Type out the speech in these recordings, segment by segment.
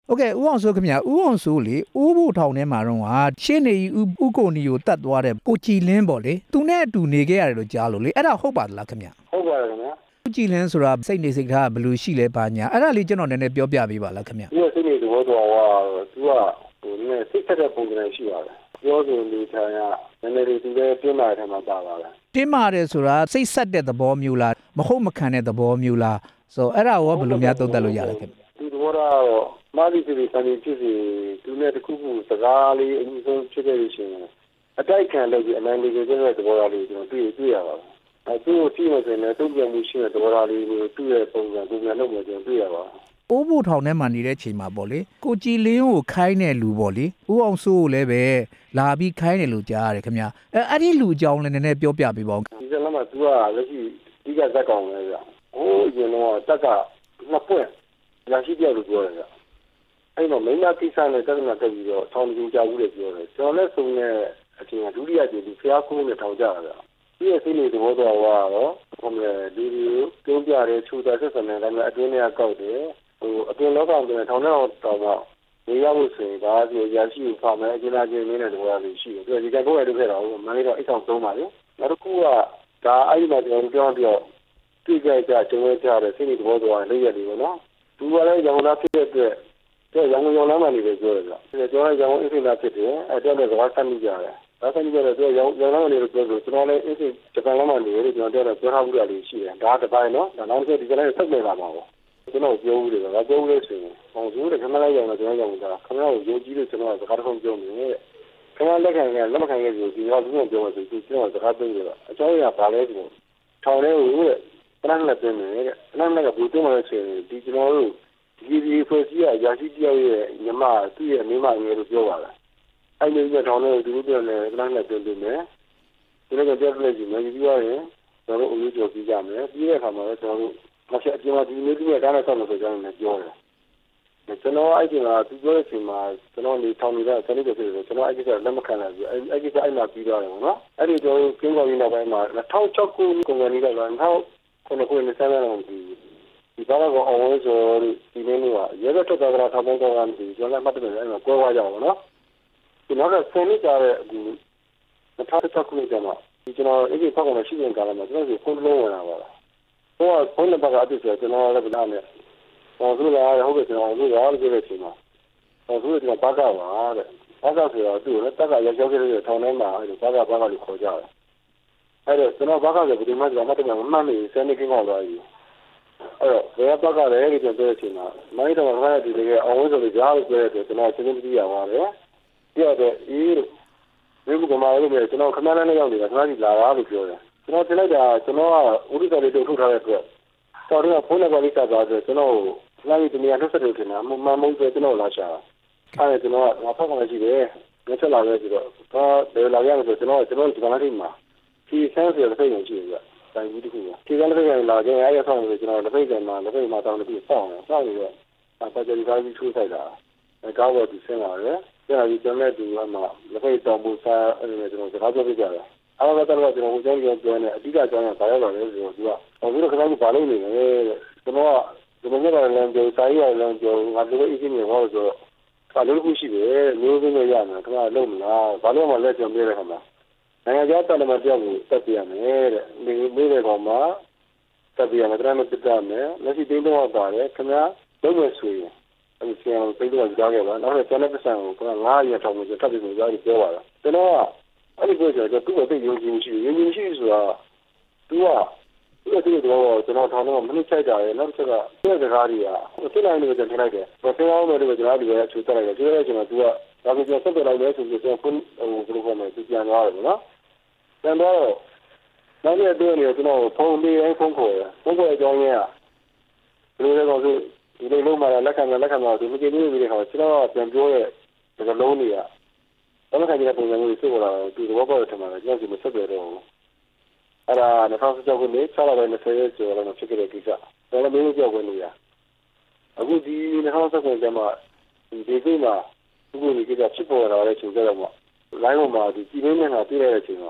ကဲ့ဦးအောင်စိုးခင်ဗျာဦးအောင်စိုးလေဦးဖို့ထောင်ထဲမှာတော့ရှင်းနေဦးကိုနီကိုတတ်သွားတဲ့ကိုကြည်လင်းပေါ့လေသူနဲ့အတူနေခဲ့ရတယ်လို့ကြားလို့လေအဲ့ဒါဟုတ်ပါသလားခင်ဗျာဟုတ်ပါတယ်ခင်ဗျာဦးကြည်လင်းဆိုတာစိတ်နေစိတ်ထားဘယ်လိုရှိလဲပါညာအဲ့ဒါလေးကျွန်တော်နည်းနည်းပြောပြပေးပါလားခင်ဗျာဒီစိတ်နေသဘောတော်ကသူကနည်းစိတ်သက်တဲ့ပုံစံရှိပါတယ်ပြောဆိုနေထိုင်ရနည်းနည်းလေးသူလည်းပြင်မာတဲ့မှာပါပါတယ်တင်းမာတယ်ဆိုတာစိတ်ဆက်တဲ့သဘောမျိုးလားမဟုတ်မခံတဲ့သဘောမျိုးလားဆိုအဲ့ဒါရောဘယ်လိုများသုံးသပ်လို့ရလဲခင်ဗျဒီသဘောတော့မာဒီစီစံနေဖြစ်စီသူနဲ့တခုခုစကားလေးအမှုဆုံးဖြစ်ခဲ့လို့ရှိရင်အတိုက်ခံလို့ဒီအနိုင်လေးကျတဲ့သဘောထားလေးကျွန်တော်တွေ့ရပါတယ်အဲသူ့ကိုကြည့်လို့ဆိုရင်တုံ့ပြန်မှုရှိတဲ့သဘောထားလေးကိုသူ့ရဲ့ပုံစံလုပ်မှကျွန်တော်တွေ့ရပါတယ်အိုးဖို့ထောင်ထဲမှာနေတဲ့ချိန်မှာပေါ့လေကိုကြည်လင်းကိုခိုင်းတဲ့လူပေါ့လေဦးအောင်စိုးကိုလည်းပဲလာပြီးခိုင်းတယ်လို့ကြားရတယ်ခင်ဗျာအဲ့ဒီလူအကြောင်းလည်းနည်းနည်းပြောပြပေးပါဦးဒီကနေ့မှာသူကလက်ရှိဒီကဇက်ကောင်ပဲဗျဟိုးရင်တော့တက်ကနှစ်ပွင့်ရရှိပြလို့ပြောတယ်ဗျအဲ့တော့မိမကိစ္စနဲ့တက္ကနာတက်ပြီးတော့ထောင်ကြီးကြောက်ဘူးလေပြောတယ်ကျွန်တော်လည်းဆုံးတဲ့အချိန်ကဒုတိယကြိမ်ဒီဖျားခိုးနဲ့ထောင်ကြတာဗျဒီရဲ့စိတ်လေးသဘောတော်ကတော့ဟိုမဲ့ဒီကျုံးပြတဲ့ချူတာဆက်ဆံနေတဲ့အတွင်းထဲကောက်တယ်ဟိုအတွင်းလောကမှာထောင်ထဲတော့နေရဖို့ဆိုရင်ဒါကရရှိဖာမယ်အကျဉ်းသားချင်းမင်းတဲ့သဘောလေးရှိတယ်ဒီကဘိုးရလုပ်ခဲ့တာဟုတ်မင်းတော့အိတ်ဆောင်သုံးပါလေနောက်တစ်ခုကဒါအဲ့ဒီမှာကျွန်တော်ပြောပြတွေ့ကြကြကျုံးကြတဲ့စိတ်သဘောတော်လေးရတယ်ပေါ့နော်သူကလည်းရောင်လာဖြစ်တဲ့အတွက်ကျောင်းရောင်လာမှနေပဲပြောတယ်ဗျကျွန်တော်ရောင်အစ်စ်လာဖြစ်တယ်အဲ့တော့လည်းစကားဆက်မိကြတယ်ဒါဆက်မိကြတဲ့ရောင်လာမှနေလို့ပြောလို့ကျွန်တော်လည်းအစ်စ်ဂျပန်လာမှနေလို့ကျွန်တော်ပြောထားမှုရလေးရှိတယ်ဒါတစ်ပိုင်းနော်ဒါနောက်တစ်ဒီကနေ့ဆက်နေလာမှာပေါ့ကျွန်တော်ပြောဦးတယ်ဗျာပြောဦးလို့ဆိုရင်ဟောဆိုတဲ့ခဏလိုက်ရောင်တော့ကျွန်တော်ရောင်တာခဏကိုယုံကြည်လို့ကျွန်တော်စကားတစ်ခုပြောနေတယ်ခဏလက်ခံရလက်မခံရဆိုဒီတော့ကျွန်တော်ပြောဆိုကျွန်တော်စကားပြောတယ်အကြောင်းအရာဘာလဲဆိုတော့ထောင်ထဲကိုတဲ့ခဏလက်ပြင်နေတယ်ခဏလက်ကဘူးတွန်းလို့ဆိုရင်ဒီကျွန်တော်တို့ဒီဖွဲ့စည်းရရှိတယောက်ရဲ့ညီမသူ့ရဲ့မိမငယ်လို့ပြောပါလားအဲ့ဒီကတော့ထောင်ထဲကိုသူတို့ပြောနေခဏလက်ပြင်နေတယ်ဒီလိုကြောက်လိုက်ကြည့်မယ်ပြီးတော့ရင်ကျွန်တော်တို့အမှုကြော်ပြီးကြမယ်ပြီးတဲ့အခါမှာလည်းကျွန်တော်တို့မဆက်အပြင်မှာဒီနေ့ဒီနေ့ဒါနဲ့ဆက်လို့ဆိုကြတယ်ပြောတယ်ကျွန်တော်အဲ့ဒီမှာသူပြောတဲ့အချိန်မှာကျွန်တော်နေထောင်နေတဲ့ဆယ်နှစ်ကျော်ဖြစ်တယ်ကျွန်တော်အဲ့ဒီကလက်မခံနိုင်ဘူးအဲ့ဒီကအဲ့မှာပြီးသွားတယ်နော်အဲ့ဒီတော့ကျင်းကောင်းရင်းနောက်ပိုင်းမှာ2006ခုကုန်ကနေတော့2009ခုနှစ်ဆန်းလောက်ဒီဘာကအောင်ဝဲဆိုဒီနေ့ကရဲဘက်ထွက်သွားတာထောင်ပေါင်းတော့ကနေကျွန်တော်လည်းမှတ်တယ်အဲ့မှာကွဲသွားကြအောင်နော်ဒီနောက်ကဆယ်နှစ်ကြာတဲ့အခု2006ခုနှစ်ကျမှဒီကျွန်တော်အဲ့ဒီဖောက်ကနေရှိတဲ့ကာလမှာကျွန်တော်ကဖုန်းလုံးဝင်လာပါလားဟိုကဖုန်းနံပါတ်ကအတူဆိုကျွန်တော်လည်းဗလာနဲ့ဟောသူကဟုတ်ကဲ့ကျွန်တော်တို့ရောပြောတဲ့အချိန်မှာဟောသူကဘာကပါတဲ့ဘာကဆိုတော့သူ့လည်းတက်ကရောက်ခဲ့တဲ့ထောင်ထဲမှာအဲ့ဘာကလို့ခေါ်ကြတယ်အဲ့တော့ကျွန်တော်ဘာကဆိုဘယ်မှာကျွန်တော်မှတ်တယ်မမှတ်မိစနေကင်းကောက်သွားပြီအဲ့တော့ဘယ်ဘာကလဲလို့ပြောတဲ့အချိန်မှာမိုင်းတော်ကဒီတကယ်အောင်ဝဲဆိုလို့ကြားလို့ပြောတဲ့ကျွန်တော်စဉ်းစားကြည့်ရပါတယ်ပြတဲ့အေးဒီကမှာလို့ပဲကျွန်တော်ခဏနဲ့ရောက်နေတာခဏကြီးလာတာလို့ပြောတယ်ကျွန်တော်တင်လိုက်တာကျွန်တော်ကဥဒိတော်လေးတို့ထုတ်ထားတဲ့အတွက်တော်တော့ဖုန်းနံပါတ်လေးဆက်သွားတယ်ကျွန်တော်လာပြီးတနေရာနှုတ်ဆက်လို့ထင်တာမမုန်းဆိုကျွန်တော်လာရှာအဲ့ကျွန်တော်ကငါဖောက်မှရှိတယ်ငါချက်လာခဲ့ပြီးတော့ဘယ်လာရမလို့ကျွန်တော်ဒီကနေ့ထိမှာဒီဆန်းဆိုတဲ့ဖိတ်ရင်ရှိတယ်ဗျတိုင်ကြီးတခုကဒီကနေ့ဖိတ်ရင်လာခဲ့အဲ့ရဆောင်လို့ကျွန်တော်လက်ဖိတ်ကန်မှာလက်ဖိတ်မှာတောင်းတပြီးစောင့်တယ်စောင့်နေတော့ပတ်ကြဒီကားကြီးထိုးဆိုင်တာကားပေါ်ဒီဆင်းလာတယ်ကြာပြီးကျွန်တော်ဒီမှာလက်ဖိတ်တောင်းဖို့စားအဲ့ဒါကျွန်တော်စကားပြောပြကြတယ်အားကတော့ကျွန်တော်ကိုကြောင်းပြောနေအဓိကအကြောင်းကဘာရောက်လာလဲဆိုတော့သူကအခုတော့ခဏကြီးဘာလုပ်နေလဲကျွန်တော်ကဒီနေ့ကလည်းပြောစာရေးရလည်းပြောငါတို့အင်းကြီးနေဟောဆိုတော့ဘာလို့ခုရှိတယ်မျိုးစင်းတွေရမယ်ခဏလုံးမလားဘာလို့မှလက်ကြုံပြတဲ့ခါမှာနိုင်ငံခြားတော်လည်းမပြောဘူးတက်ပြရမယ်တဲ့ဒီနေ့ကောင်မှာတက်ပြရမယ်တရမ်းတက်ပြမယ်လက်ရှိတင်းတော့ပါတယ်ခင်ဗျာလုံးဝဆွေးအဲ့ဒီဆရာပိတ်တော့ကြားခဲ့ပါနောက်တော့ကျွန်တော်ပတ်စံကိုက9ရက်ထောင်လို့တက်ပြီးကြားပြီးပြောပါလားကျွန်တော်ကအဲ့ဒီပြောကြတော့သူ့ကိုသိယုံကြည်ရှိဆိုတာသူကတော့ကျွန်တော်ထောင်တော့မနစ်ချိုက်တာရဲ့နောက်တစ်ချက်ကသူ့စကားတွေကသိနိုင်လို့ကျွန်တော်လိုက်တယ်ဘာပြောင်းလို့ကျွန်တော်ဒီကချူတက်လိုက်တယ်ဒီကကျွန်တော်သူကဒါပေမဲ့ဆက်ပြလိုက်လဲဆိုပြီးကျွန်တော်ဖုန်းဘယ်လိုခေါ်မလဲသူပြန်သွားတယ်နော်ပြန်တော့နောက်ရက်တည်းနေကျွန်တော်ဖုန်းလေးဖုန်းခေါ်တယ်ဖုန်းခေါ်အကြောင်းရင်းကဘယ်လိုလဲတော့ဒီလိုလုံးမှာလက်ခံတော့ဒီမကြည့်ဘူးဒီခါကျွန်တော်ပြန်ပြောတဲ့ဒီကလုံးတွေကတော့ခိုင်တဲ့ပုံစံမျိုးဖြစ်လာတယ်ဒီဘောပေါ်ထမှာကျွန်တော်ဒီမဆက်ပြတော့ဘူးအဲ့ဒါ2016ခုနှစ်6လပိုင်း20ရက်ကျော်လာဖြစ်ခဲ့တဲ့ကိစ္စဒါလည်းမင်းကြောက်ဝင်နေရအခုဒီ2019ခုကျမှဒီကိစ္စမှာဒီကိစ္စဖြစ်ပေါ်လာတဲ့ချိန်ကျတော့မှလိုင်းပေါ်မှာဒီပြည်တွင်းနဲ့ပြည့်ရတဲ့အချိန်မှာ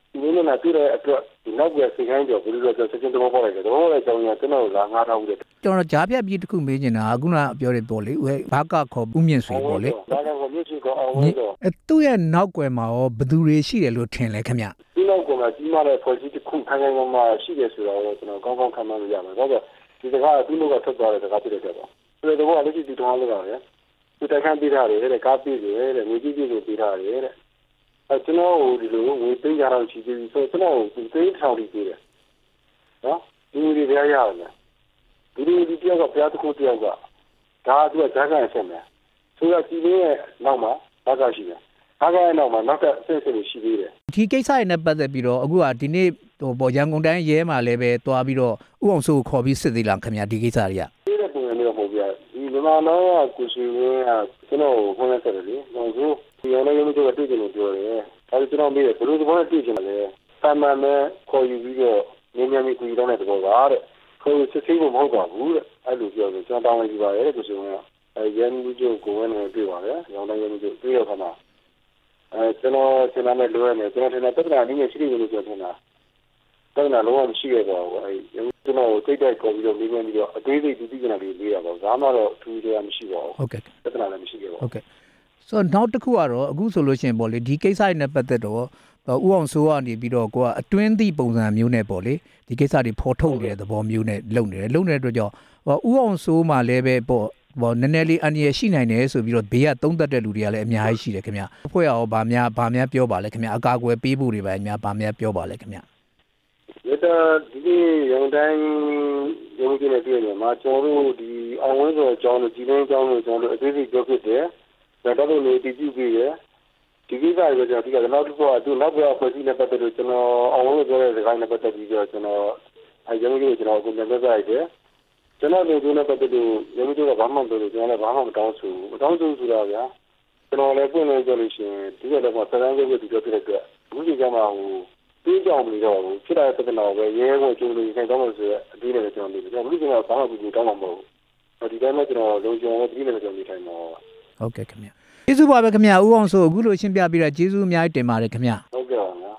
ဒီနေ့နဲ့တွေ့တဲ့အတွက်ဒီနောက်ပြစိတ်ခိုင်းတော့ဘယ်လိုလဲဆိုချက်ချင်းတော့ပေါ်လိုက်တယ်တော့အကြောင်းရကျွန်တော်လာငါးထားဦးတယ်ကျွန်တော်ကြားပြတ်ပြီးတစ်ခုမေးနေတာအခုနပြောတယ်ပေါ့လေဘာကခေါ်ဦးမြင့်ဆွေပေါ့လေဘာကခေါ်မြင့်ဆွေကောအောင်ဝင်တော့သူ့ရဲ့နောက်ွယ်မှာရောဘယ်သူတွေရှိတယ်လို့ထင်လဲခင်ဗျဒီနောက်ကွယ်မှာကြီးမားတဲ့ဖွဲ့စည်းတစ်ခုခိုင်ခိုင်မာမာရှိတယ်ဆိုတော့ကျွန်တော်ကောင်းကောင်းခံမှန်းလို့ရမယ်ဒါကြောင့်ဒီစကားသူ့လိုကထွက်သွားတဲ့စကားဖြစ်တဲ့တော့ဆိုတော့လက်ရှိဒီတောင်းလို့ရတယ်သူတိုက်ခန်းပေးထားတယ်တဲ့ကားပေးတယ်တဲ့ငွေကြီးကြီးကိုပေးထားတယ်တဲ့ကျွန်တော်ဒီလိုငွေသိန်းရအောင်ချီပြီးဆိုကျွန်တော်ဒီသိန်းထောင်ပြီးပေးတယ်နော်ဒီလိုတွေရရတယ်ဒီလိုဒီတယောက်ကဘုရားတစ်ခုတယောက်ကဒါသူကဇာတ်ကန်ဆက်မယ်ဆိုတော့ဒီလေးရဲ့နောက်မှာဘာကရှိတယ်ဘာကရဲ့နောက်မှာနောက်တစ်ဆက်ဆက်ရှိသေးတယ်ဒီကိစ္စရနဲ့ပတ်သက်ပြီးတော့အခုကဒီနေ့ရန်ကုန်တိုင်းရဲမှာလည်းပဲတွားပြီးတော့ဥအောင်စိုးကိုခေါ်ပြီးစစ်သေးလားခင်ဗျာဒီကိစ္စတွေကဒီတဲ့ပုံစံမျိုးပေါ့ဗျာဒီမြန်မာနိုင်ငံကကိုရှိရင်းကကျွန်တော်ကိုခေါ်နေတယ်လေဟုတ်ဆိုဒီအောင်လည်းမျိုးတော့တွေ့ကြလို့ပြောတယ်ဒါကျွန်တော်မေးတယ်ဘယ်လိုသဘောနဲ့တွေ့ချင်လဲသာမန်နဲ့ခေါ်ယူပြီးတော့ငင်းငင်းပြီးကြည့်တော့တဲ့သဘောပါတဲ့ခေါ်ယူစစ်ဆေးဖို့မဟုတ်ပါဘူးတဲ့အဲ့လိုပြောတယ်ကျွန်တော်တောင်းလိုက်ပြီးပါတယ်ကိုရှိရင်းကရဲမှုချုပ်ကိုဝင်နေတွေ့ပါလေရောင်းတိုင်းရဲမှုချုပ်တွေ့ရခါမှာကျွန်တော်စင်လာမဲ့လိုရနေကျွန်တော်ထင်တယ်တက်တာနည်းနည်းရှိနေလို့ပြောနေတာတက်တာလုံးဝမရှိခဲ့ပါဘူးအဲကျွန်တော်တိတ်တိုက်ခေါ်ပြီးတော့နေနေပြီးတော့အသေးစိတ်သူသိကြတာလေးလေးရပါဘာမှတော့ထူးခြားမရှိပါဘူးဟုတ်ကဲ့တက်တာလည်းမရှိခဲ့ပါဘူးဟုတ်ကဲ့ဆိုတော့နောက်တစ်ခုကတော့အခုဆိုလို့ရှိရင်ပေါ့လေဒီကိစ္စနဲ့ပတ်သက်တော့ဥအောင်စိုးကနေပြီးတော့ကိုကအတွင်းသည့်ပုံစံမျိုးနဲ့ပေါ့လေဒီကိစ္စတွေဖော်ထုတ်နေတဲ့သဘောမျိုးနဲ့လုပ်နေတဲ့အတွက်ကြောင့်ဥအောင်စိုးမှလည်းပဲပေါ့နည်းနည်းလေးအန္တရာယ်ရှိနိုင်တယ်ဆိုပြီးတော့ဘေးကသုံးသက်တဲ့လူတွေကလည်းအများကြီးရှိတယ်ခင်ဗျအဖွဲ့ရောဗာများပြောပါလဲခင်ဗျအကာအကွယ်ပေးဖို့တွေပဲအများဗာများပြောပါလဲခင်ဗျဒီရောင်းတိုင်းရုံးကြီးနဲ့တွေ့နေမှာကျွန်တော်တို့ဒီအောင်ဝင်းစော်အကြောင်းနဲ့ကြီးလင်းအကြောင်းကိုကျွန်တော်တို့အသေးစိတ်ပြောဖြစ်တယ်ဒါတော့လည်းတည်ကြည့်ပြီးရဒီကိစ္စကိုကျွန်တော်ဒီကနောက်တစ်ခုကသူနောက်ဘက်ဖွဲ့စည်းနေပတ်သက်လို့ကျွန်တော်အောင်ဝင်းပြောတဲ့စကားနဲ့ပတ်သက်ပြီးတော့ကျွန်တော်အဲရုံးကြီးကိုကျွန်တော်ကိုလည်းပြောပြရတယ်ကျွန်တော်တို့နဲ့ပတ်သက်လို့ရုံးကြီးကဘာမှမပြောလို့ကျွန်တော်လည်းဘာမှမတောင်းဆိုဘူးမတောင်းဆိုဆိုတာဗျာကျွန်တော်လည်းပြင်နေကြလို့ရှိရင်ဒီကတော့စကားပြောပြီးပြောပြတဲ့အတွက်အခုဒီကမှပြေးကြောင်ပြီးတော့ဖြစ်တဲ့ပြဿနာပဲရဲကိုကျုံလို့ခိုင်တော့လို့ဆိုရအသေးနဲ့ကျွန်တော်နေတယ်ကျွန်တော်ဒီကဘာမှဘူးတောင်းမှာမဟုတ်ဘူးဒီတိုင်းမှာကျွန်တော်လုံခြုံရေးဒီနဲ့ကျွန်တော်နေထိုင်မှာဟုတ်ကဲ့ခင်ဗျကျေးဇူးပါပဲခင်ဗျဥအောင်စိုးအခုလိုရှင်းပြပြီးတော့ကျေးဇူးအများကြီးတင်ပါတယ်ခင်ဗျ